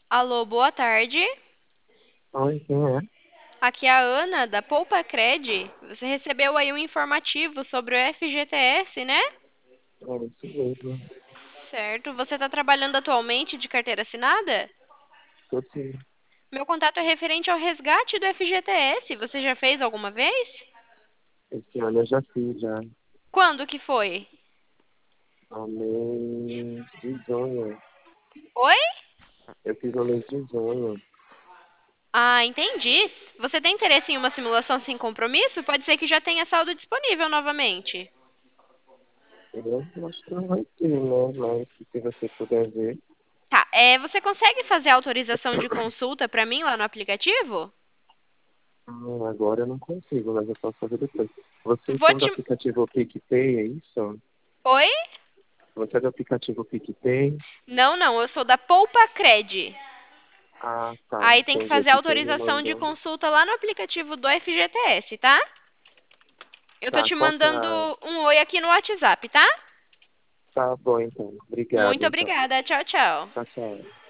Alô, boa tarde. Oi, quem é? Aqui é a Ana, da Poupa Cred. Você recebeu aí um informativo sobre o FGTS, né? É isso mesmo. Certo. Você está trabalhando atualmente de carteira assinada? Tô sim. Meu contato é referente ao resgate do FGTS. Você já fez alguma vez? Esse ano eu já fiz, já. Quando que foi? No mês de junho. Oi? Eu fiz no mês de junho. Ah, entendi. Você tem interesse em uma simulação sem compromisso? Pode ser que já tenha saldo disponível novamente. Eu acho que não vai ter, né? Mas se você puder ver. Tá, você consegue fazer a autorização de consulta para mim lá no aplicativo? Agora eu não consigo, mas eu posso fazer depois. Vocês Vou são do te. aplicativo PicPay, é isso? Oi? Você é do aplicativo PicPay? Não, não, eu sou da Poupa Cred. Ah, tá. Aí tem que Entendi fazer a aqui que ele autorização de mandou. consulta lá no aplicativo do FGTS, tá? Eu tô Tá, te qual que é mandando a... um oi aqui no WhatsApp, tá? Tá bom, então. Obrigado, Muito então. obrigada. Tchau, tchau. Tchau, tchau.